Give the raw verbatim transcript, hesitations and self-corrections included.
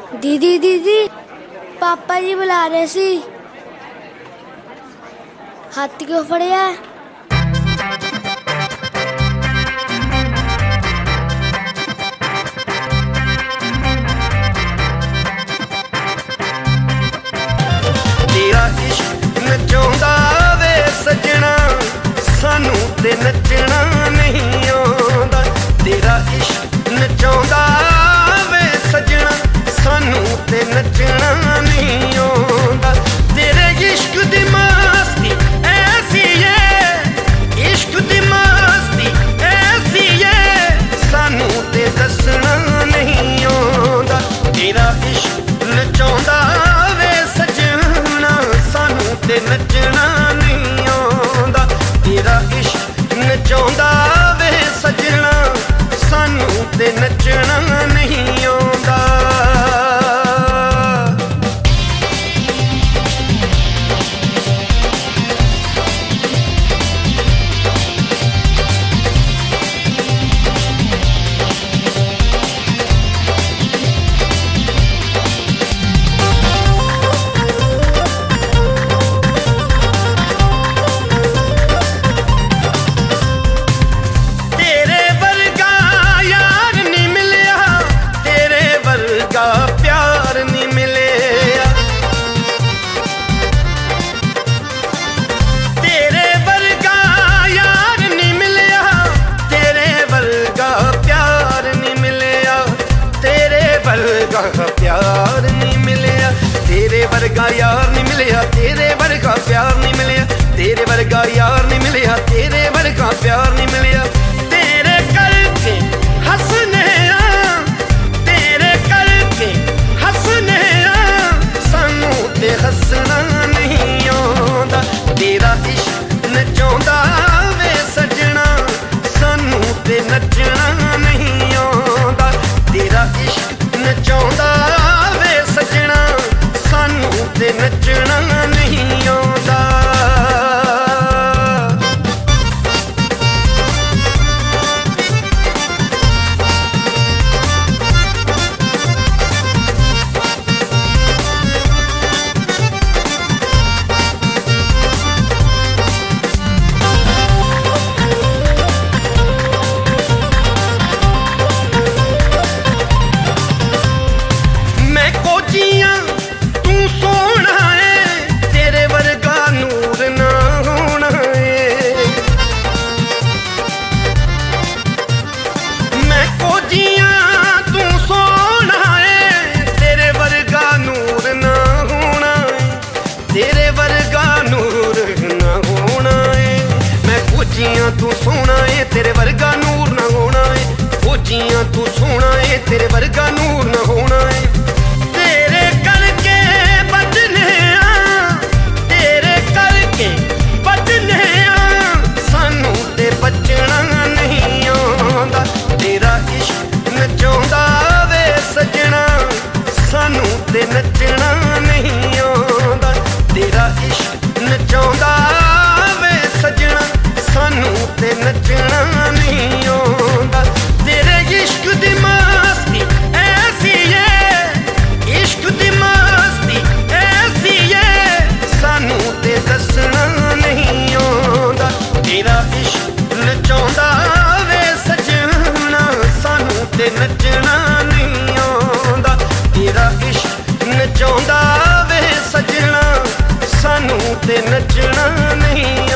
दीदी दीदी पापा जी बुला रहे सी। हाथ क्यों फड़िया? तेरा इश्क नचाउंदा वे सजना, सानू ते नचना नहीं आउंदा। तेरा इश्क नचाउंदा वे सजना, सानू ते नचना नहीं आउंदा। तेरे इश्क दी मस्ती ऐसी है, इश्क दी मस्ती ऐसी है, सानू ते दसना नहीं आउंदा। तेरा इश्क नचाउंदा वे सजना, सानू ते नचना नहीं आउंदा। तेरा इश्क नचाउंदा वे सजना, सानू ते नचना नहीं आउंदा। प्यार नहीं मिलिया तेरे वर्गा यार नहीं मिलिया, तेरे वर्गा प्यार नहीं मिलिया, तेरे वर्गा यार नहीं मिलिया, तेरे वर्गा प्यार नहीं मिलिया। तेरे करके हंसने आ, तेरे करके हंसने आ, सानू ते हंसना नहीं आउंदा। तेरा इश्क नचाउंदा वे सजना, सानू ते नचना नहीं आउंदा। तेरा इश्क नचाउंदा वे सजना, सानू ते नचना नहीं आउंदा। तू सोना है तेरे वर्गा नूर ना होना है, फौजियां तू सोना है तेरे वर्गा नूर ना होना है। तेरे करके बचने आ, तेरे करके बचने आ, सानू ते बचना नहीं आउंदा। तेरा इश्क नचाउंदा वे सजना, सानू ते नचना नहीं आउंदा। तेरा इश्क नचाउंदा वे सजना, सानू ते नचना नहीं आउंदा। तेरे इश्क दी मस्ती ऐसी है, इश्क दी मस्ती ऐसी है, सानू ते दसना नहीं आउंदा। तेरा इश्क नचाउंदा वे सजना, सानू ते नचना नहीं आउंदा। तेरा इश्क नचाउंदा वे सजना, सानू ते नचना नहीं